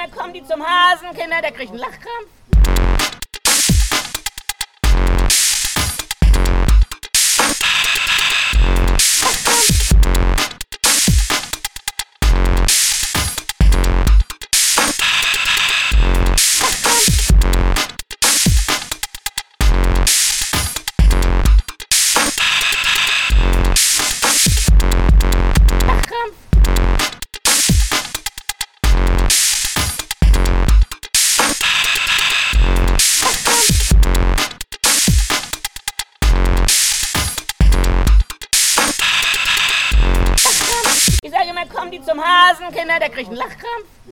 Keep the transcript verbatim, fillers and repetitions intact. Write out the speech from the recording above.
immer, kommen die zum Hasen, Kinder, der kriegt einen Lachkrampf. Ich sage immer, kommen die zum Hasen, Kinder, der kriegt einen Lachkrampf.